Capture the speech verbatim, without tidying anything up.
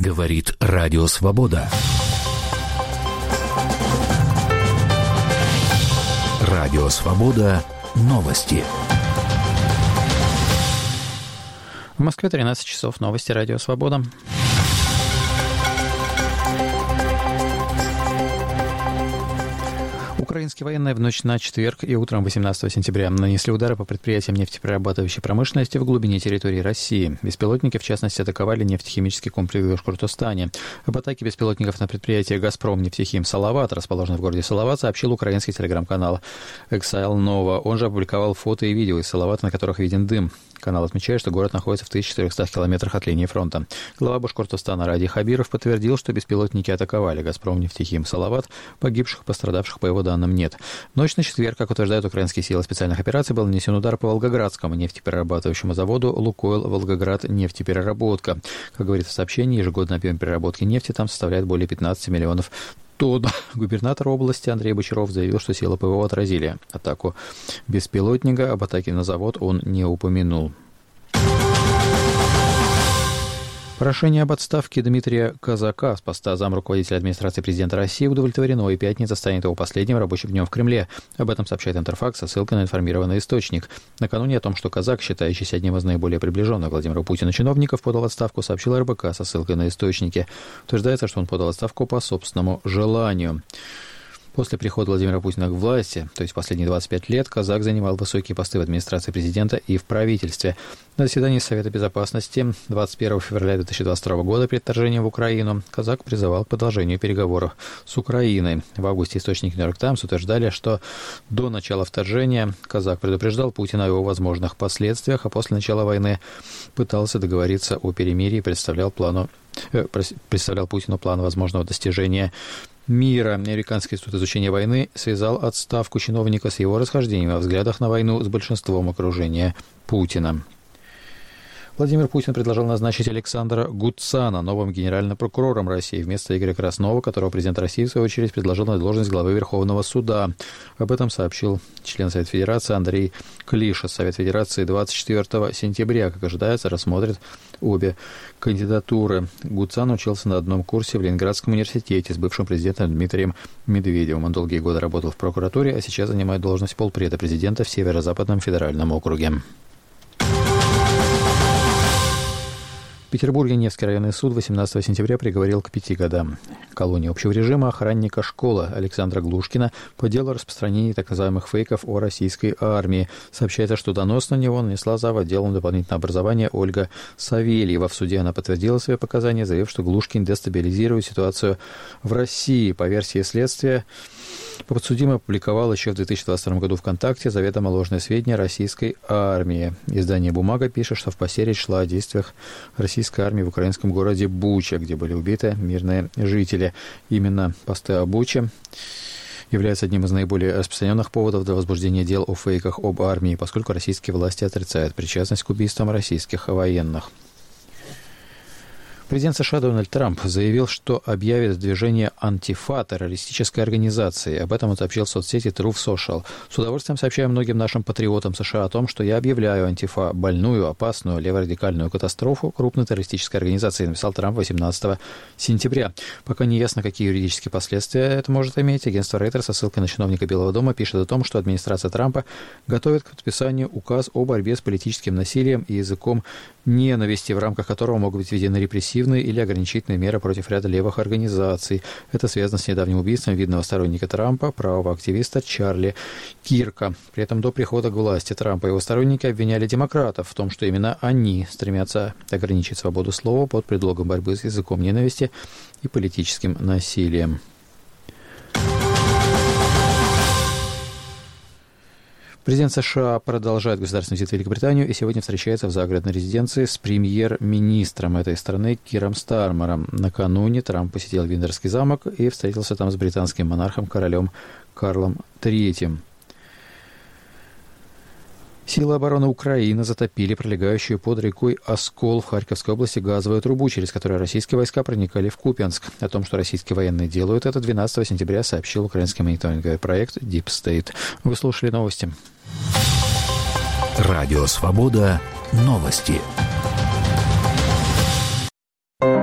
Говорит Радио Свобода. Радио Свобода. Новости. В Москве тринадцать часов. Новости Радио Свобода. Украинские военные в ночь на четверг и утром восемнадцатого сентября нанесли удары по предприятиям нефтеперерабатывающей промышленности в глубине территории России. Беспилотники, в частности, атаковали нефтехимический комплекс в Башкортостане. Об атаке беспилотников на предприятие «Газпром нефтехим Салават», расположенное в городе Салават, сообщил украинский телеграм-канал «Exile Nova». Он же опубликовал фото и видео из Салавата, на которых виден дым. Канал отмечает, что город находится в тысяча четырехстах километрах от линии фронта. Глава Башкортостана Ради Хабиров подтвердил, что беспилотники атаковали «Газпром нефтехим Салават». Погибших и пострадавших, по его данным, нет. В ночь на четверг, как утверждают украинские силы специальных операций, был нанесен удар по Волгоградскому нефтеперерабатывающему заводу «Лукойл Волгоград нефтепереработка». Как говорится в сообщении, ежегодный объем переработки нефти там составляет более пятнадцати миллионов тонн. Губернатор области Андрей Бочаров заявил, что силы ПВО отразили атаку беспилотника. Об атаке на завод он не упомянул. Прошение об отставке Дмитрия Казака с поста замруководителя администрации президента России удовлетворено, и пятница станет его последним рабочим днем в Кремле. Об этом сообщает Интерфакс со ссылкой на информированный источник. Накануне о том, что Казак, считающийся одним из наиболее приближенных Владимиру Путину чиновников, подал отставку, сообщил эр бэ ка со ссылкой на источники. Утверждается, что он подал отставку по собственному желанию. После прихода Владимира Путина к власти, то есть последние двадцать пять лет, Казак занимал высокие посты в администрации президента и в правительстве. На заседании Совета Безопасности двадцать первого февраля две тысячи двадцать второго года перед вторжением в Украину Казак призывал к продолжению переговоров с Украиной. В августе источники «Нью-Йорк Таймс» утверждали, что до начала вторжения Казак предупреждал Путина о его возможных последствиях, а после начала войны пытался договориться о перемирии и представлял, плану, э, представлял Путину план возможного достижения мира. Американский институт изучения войны связал отставку чиновника с его расхождением во взглядах на войну с большинством окружения Путина. Владимир Путин предложил назначить Александра Гудсана новым генеральным прокурором России вместо Игоря Краснова, которого президент России, в свою очередь, предложил на должность главы Верховного суда. Об этом сообщил член Совета Федерации Андрей Клиша. Совет Федерации двадцать четвёртого сентября, как ожидается, рассмотрит обе кандидатуры. Гудсан учился на одном курсе в Ленинградском университете с бывшим президентом Дмитрием Медведевым. Он долгие годы работал в прокуратуре, а сейчас занимает должность полпреда президента в Северо-Западном федеральном округе. В Петербурге Невский районный суд восемнадцатого сентября приговорил к пяти годам колонии общего режима охранника школы Александра Глушкина по делу распространения так называемых фейков о российской армии. Сообщается, что донос на него нанесла зав. Отделом дополнительного образования Ольга Савельева. В суде она подтвердила свои показания, заявив, что Глушкин дестабилизирует ситуацию в России. По версии следствия, подсудимый опубликовал еще в две тысячи двадцать втором году ВКонтакте заведомо ложные сведения о российской армии. Издание «Бумага» пишет, что в посте речь шла о действиях российской армии в украинском городе Буча, где были убиты мирные жители. Именно посты о Буче являются одним из наиболее распространенных поводов для возбуждения дел о фейках об армии, поскольку российские власти отрицают причастность к убийствам российских военных. Президент США Дональд Трамп заявил, что объявит движение «Антифа» террористической организацией. Об этом он сообщил в соцсети Truth Social. С удовольствием сообщаю многим нашим патриотам США о том, что я объявляю «Антифа» больную, опасную, леворадикальную катастрофу крупной террористической организации, написал Трамп восемнадцатого сентября. Пока не ясно, какие юридические последствия это может иметь. Агентство Reuters со ссылкой на чиновника Белого дома пишет о том, что администрация Трампа готовит к подписанию указ о борьбе с политическим насилием и языком ненависти, в рамках которого могут быть введены репрессивные или ограничительные меры против ряда левых организаций. Это связано с недавним убийством видного сторонника Трампа, правого активиста Чарли Кирка. При этом до прихода к власти Трампа его сторонники обвиняли демократов в том, что именно они стремятся ограничить свободу слова под предлогом борьбы с языком ненависти и политическим насилием. Президент США продолжает государственный визит в Великобританию и сегодня встречается в загородной резиденции с премьер-министром этой страны Киром Стармером. Накануне Трамп посетил Виндзорский замок и встретился там с британским монархом королем Карлом третьим. Силы обороны Украины затопили пролегающую под рекой Оскол в Харьковской области газовую трубу, через которую российские войска проникали в Купянск. О том, что российские военные делают это, двенадцатого сентября сообщил украинский мониторинговый проект Deep State. Вы слушали новости. Радио Свобода. Новости.